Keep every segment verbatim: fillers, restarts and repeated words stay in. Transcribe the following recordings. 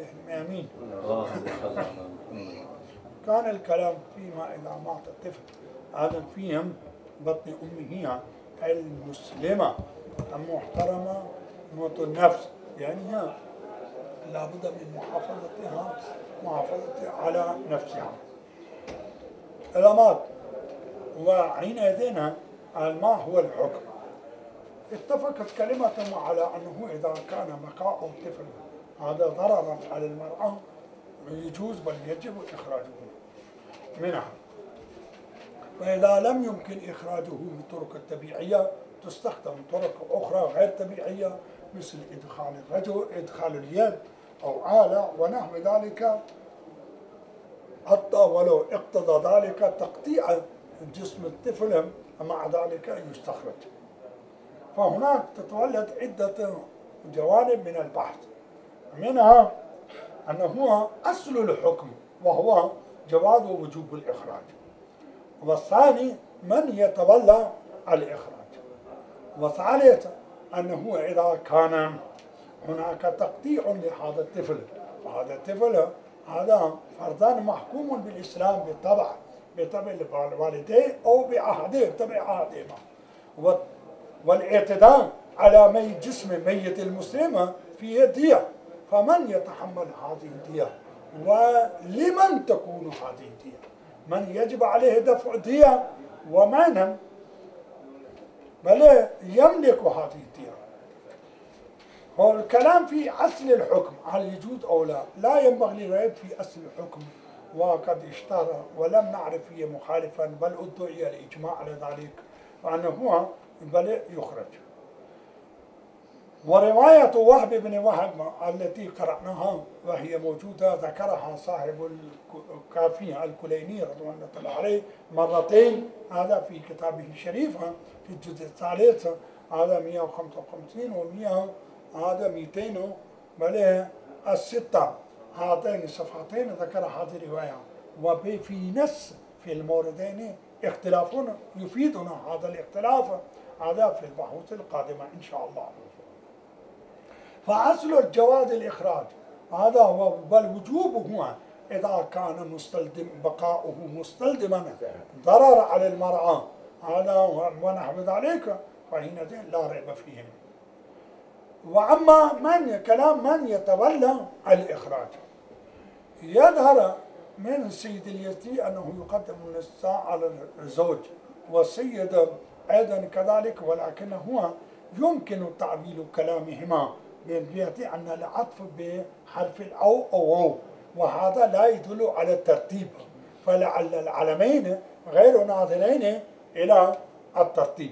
عليهم آمين. كان الكلام فيما إذا مات الطفل هذا فيهم بطن أمه المسلمة المحترمة موت النفس، يعني هي لابد من محافظتها محافظتها على نفسها. إذا مات وحينئذ ما هو الحكم؟ اتفقت كلمتهم على أنه إذا كان بقاء الطفل هذا ضررا على المرأة يجوز بل يجب إخراجه منها، فإذا لم يمكن إخراجه بالطرق الطبيعية تستخدم طرق أخرى غير طبيعية مثل إدخال الرجل إدخال اليد أو آلة ونحو ذلك، حتى ولو اقتضى ذلك تقطيع جسم الطفل مع ذلك يستخرج. فهناك تتولد عدة جوانب من البحث، منها أنه هو أصل الحكم وهو جواز وجوب الإخراج، والثاني من يتولى الإخراج، والثالث أنه إذا كان هناك تقطيع لهذا الطفل، وهذا الطفل هذا فرضان محكوم بالإسلام بالطبع بطبع الوالدين أو بعهدهم طبع عهدهما، والاعتداء على مي جسم ميت المسلمة فيه دية، فمن يتحمل هذه الدية ولمن تكون هذه الدية؟ من يجب عليه دفع دية ومن بل يملك هذه الدية. هو الكلام في أصل الحكم هل يجوز أو لا، لا ينبغي الريب في أصل الحكم، وقد اشتهر ولم نعرف فيه مخالفا بل ادعي الإجماع على ذلك وأنه هو بل يخرج. ورواية وهب بن وهب التي قرأناها وهي موجودة ذكرها صاحب الكافية الكليني رضوان الله عليه مرتين، هذا في كتابه الشريف في الجزء الثالث هذا مئة وخمسة وخمسين و100 هذا مئتين بل الستة، هاتين الصفحتين ذكر هذه الرواية، وفي نص في الموردين اختلاف يفيدنا هذا الاختلاف هذا في البحوث القادمة إن شاء الله. فأصل الجواز الإخراج هذا هو بل وجوبه هو إذا كان مستلزم بقاؤه مستلزما ضرر على المرأة هذا ونحو ذلك فحينئذ لا ريب فيه. وأما من كلام من يتولى الإخراج، يظهر من السيد اليزدي أنه يقدم النساء على الزوج والسيد أيضا كذلك، ولكن هو يمكن تعبير كلامهما بجهة أن العطف بحرف الأو أو أو، وهذا لا يدل على الترتيب، فلعل العلمين غير ناظرين إلى الترتيب.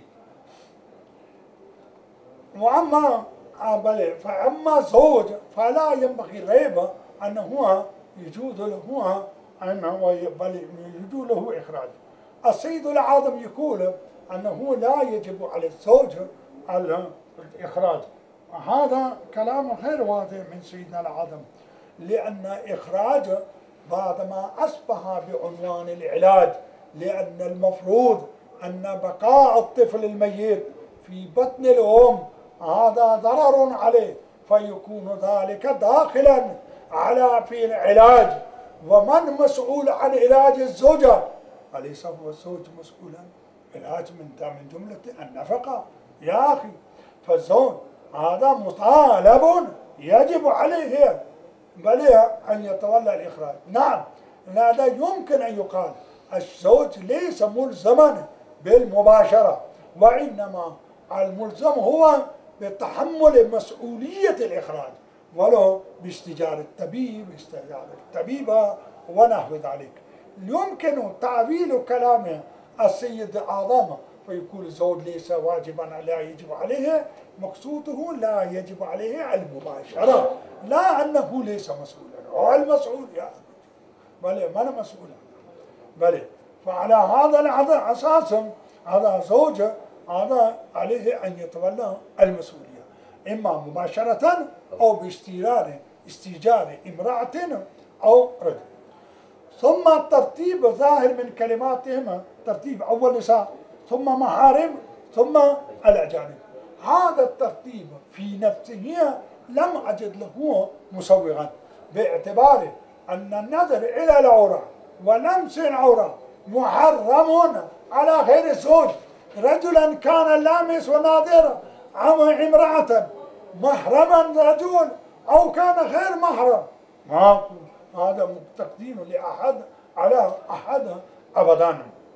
وأما فأما زوج فلا ينبغي الريب أنه هو يجوز له أنه بل يجوز له إخراج. السيد العاظم يقول أنه لا يجب على الزوج الإخراج، هذا كلام غير واضح من سيدنا العاظم، لأن إخراج بعدما أصبح بعنوان العلاج، لأن المفروض أن بقاء الطفل الميت في بطن الأم هذا ضرر عليه، فيكون ذلك داخلا على في العلاج. ومن مسؤول عن علاج الزوجة؟ أليس هو الزوج مسؤولا؟ علاج من من جملة النفقة يا أخي، فالزوج هذا مطالب يجب عليه بل أن يتولى الإخراج. نعم هذا يمكن أن يقال الزوج ليس ملزما بالمباشرة، وإنما الملزم هو بتحمل مسؤولية الإخراج ولو باستجارة الطبيب باستجارة الطبيبة ونحو ذلك. يمكن تعويل كلام السيد الأعظم فيقول الزوج ليس واجبا لا يجب عليه، مقصوده لا يجب عليه المباشرة، لا أنه ليس مسؤولا، هو المسؤول يا بل من مسؤولا بل. فعلى هذا الأساس هذا زوج هذا عليه أن يتولى المسؤولية إما مباشرة أو باستيرار استيجار امرأة أو رجل. ثم الترتيب ظاهر من كلماتهم ترتيب أول نساء ثم محارم ثم الأجانب. هذا الترتيب في نفسه لم أجد له مسوغا، باعتبار أن النظر إلى العورة ولمس العورة محرم على غير الزوج، رجلا كان لامس وناظرا امرأة محرما رجل أو كان غير محرم، ما هذا تقديم لأحد على أحد أبدا.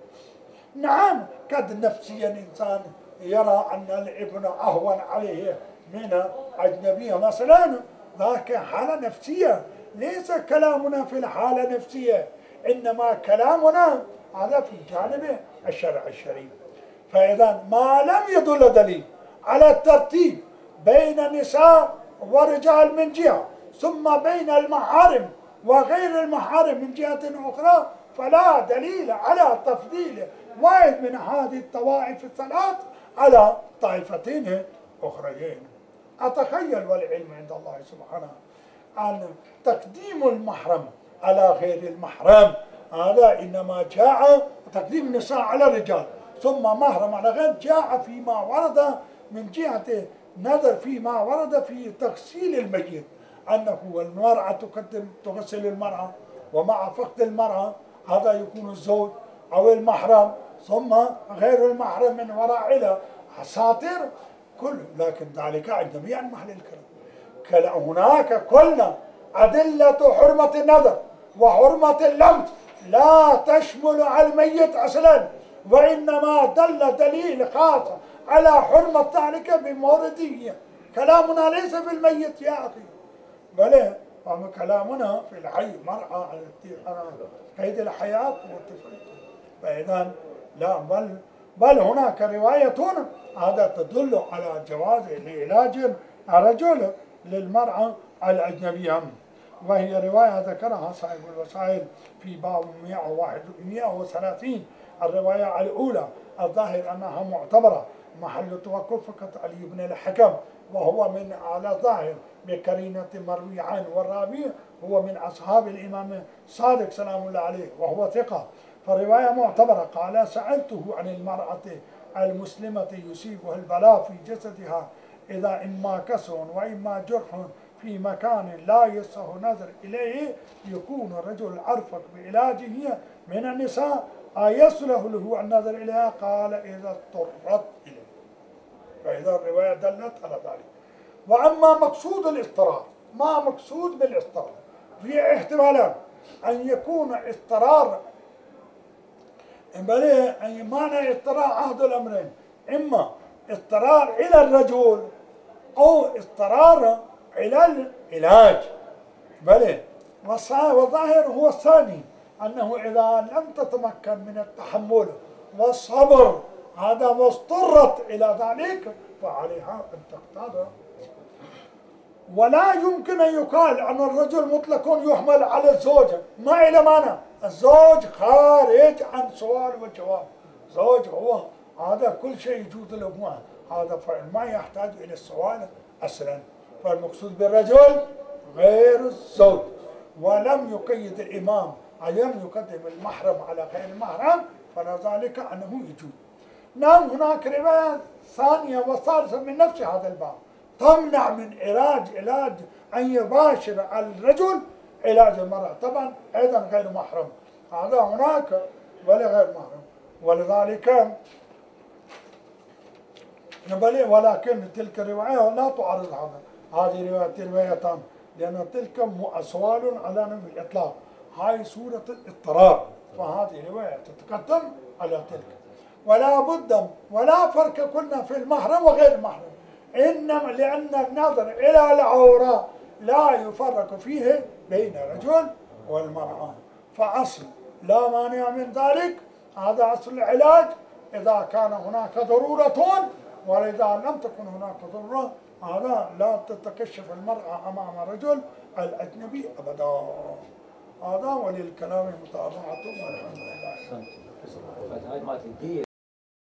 نعم قد نفسيا إنسان يرى أن الابن أهون عليه من أجنبية مثلا، ذاك حالة نفسية، ليس كلامنا في الحالة النفسية، إنما كلامنا هذا في جانب الشرع الشريف. فإذا ما لم يدل دليل على الترتيب بين النساء ورجال من جهة ثم بين المحارم وغير المحارم من جهة أخرى، فلا دليل على تفضيل واحد من هذه الطوائف الثلاث على طائفتين أخريين. أتخيل والعلم عند الله سبحانه أن تقديم المحرم على غير المحرم هذا إنما جاء تقديم النساء على الرجال ثم محرم على غير، جاء فيما ورد من جهة نظر فيما ورد في تغسيل الميت، أنه المرأة تقدم تغسل المرأة ومع فقد المرأة هذا يكون الزوج أو المحرم، ثم غير المحرم من وراء إلى ساتر كل، لكن ذلك عند جميع محل الكلام. هناك كلنا أدلة حرمة النظر وحرمة اللمس لا تشمل على الميت أصلا، وإنما دل دليل خاص على حرمة ذلك بموردية. كلامنا ليس في الميت يا أخي، بل كلامنا في الحي، مرأة على قيد الحياة والطفل. فإذا لا بل بل هناك رواية هذا تدل على جواز لعلاج الرجل للمرأة الأجنبية، وهي رواية ذكرها صاحب الوسائل في باب مئة وثلاثين. الرواية الأولى الظاهر أنها معتبرة محل توقف فقط علي بن الحكم، وهو من على ظاهر بكرينة مروي عنه، والرابع هو من أصحاب الإمام صادق سلام الله عليه وهو ثقة، فرواية معتبرة. قال: سألته عن المرأة المسلمة يصيبها البلاء في جسدها إذا إما كسر وإما جرح في مكان لا يصح نظر إليه يكون الرجل أرفق بعلاجه من النساء أيصلح له النظر إليها؟ قال: إذا اضطرت إليه. فإذا الرواية دلت على ذلك. وأما مقصود الاضطرار، ما مقصود بالاضطرار؟ في احتمالان: أن يكون اضطرار بل أي معنى اضطرار أحد الأمرين، إما اضطرار إلى الرجل أو اضطرار إلى العلاج. بل والظاهر هو الثاني، أنه إذا لم تتمكن من التحمل والصبر هذا واضطرت إلى ذلك فعليها أن تختار. ولا يمكن أن يقال أن الرجل مطلق يحمل على الزوجة، ما إلى معنى الزوج خارج عن سؤال وجواب، زوج هو هذا كل شيء يجوز له هذا، فما يحتاج إلى السؤال أصلا. فالمقصود بالرجل غير الزوج، ولم يقيد الإمام أن يقدم المحرم على غير المحرم، فلذلك أنه يجوز. نعم هناك رواية ثانية وثالثة من نفس هذا الباب تمنع من علاج علاج أن يباشر الرجل علاج المرأة، طبعا أيضا غير محرم، هذا هناك ولا غير محرم. ولذلك ولكن تلك الرواية لا تعارض هذا، هذه رواية روايتان، لأن تلك سؤال على نفي الإطلاق، هاي سورة الاضطرار، فهذه رواية تتقدم على تلك. ولا بد ولا فرق كنا في المحرم وغير المحرم، إنما لأن النظر إلى العورة لا يفرق فيه بين الرجل والمرأة، فأصل لا مانع من ذلك، هذا أصل العلاج إذا كان هناك ضرورة، وإذا لم تكن هناك ضرورة هذا لا تتكشف المرأة أمام الرجل الأجنبي أبدا. هذا وللكلام متابعة والحمد لله.